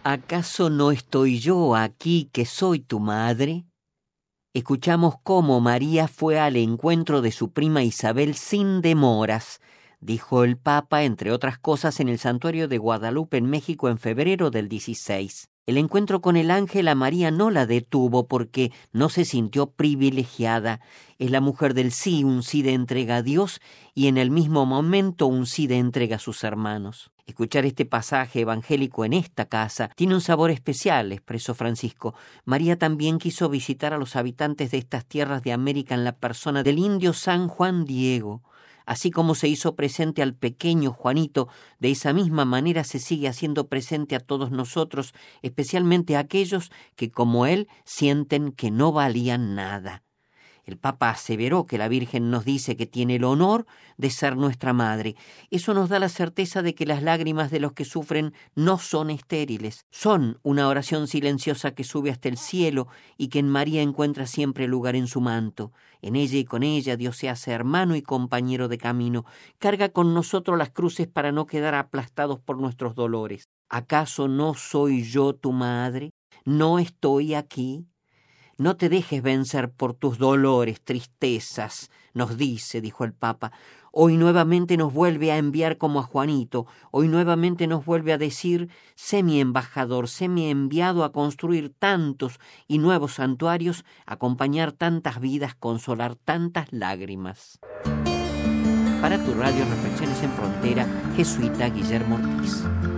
¿Acaso no estoy yo aquí que soy tu madre? Escuchamos cómo María fue al encuentro de su prima Isabel sin demoras, dijo el Papa, entre otras cosas, en el Santuario de Guadalupe en México en febrero del 16. El encuentro con el ángel a María no la detuvo porque no se sintió privilegiada. Es la mujer del sí, un sí de entrega a Dios y en el mismo momento un sí de entrega a sus hermanos. Escuchar este pasaje evangélico en esta casa tiene un sabor especial, expresó Francisco. María también quiso visitar a los habitantes de estas tierras de América en la persona del indio San Juan Diego. Así como se hizo presente al pequeño Juanito, de esa misma manera se sigue haciendo presente a todos nosotros, especialmente a aquellos que, como él, sienten que no valían nada. El Papa aseveró que la Virgen nos dice que tiene el honor de ser nuestra madre. Eso nos da la certeza de que las lágrimas de los que sufren no son estériles. Son una oración silenciosa que sube hasta el cielo y que en María encuentra siempre lugar en su manto. En ella y con ella Dios se hace hermano y compañero de camino. Carga con nosotros las cruces para no quedar aplastados por nuestros dolores. ¿Acaso no soy yo tu madre? ¿No estoy aquí? No te dejes vencer por tus dolores, tristezas, nos dijo el Papa. Hoy nuevamente nos vuelve a enviar como a Juanito. Hoy nuevamente nos vuelve a decir: sé mi embajador, sé mi enviado a construir tantos y nuevos santuarios, acompañar tantas vidas, consolar tantas lágrimas. Para tu radio Reflexiones en Frontera, jesuita Guillermo Ortiz.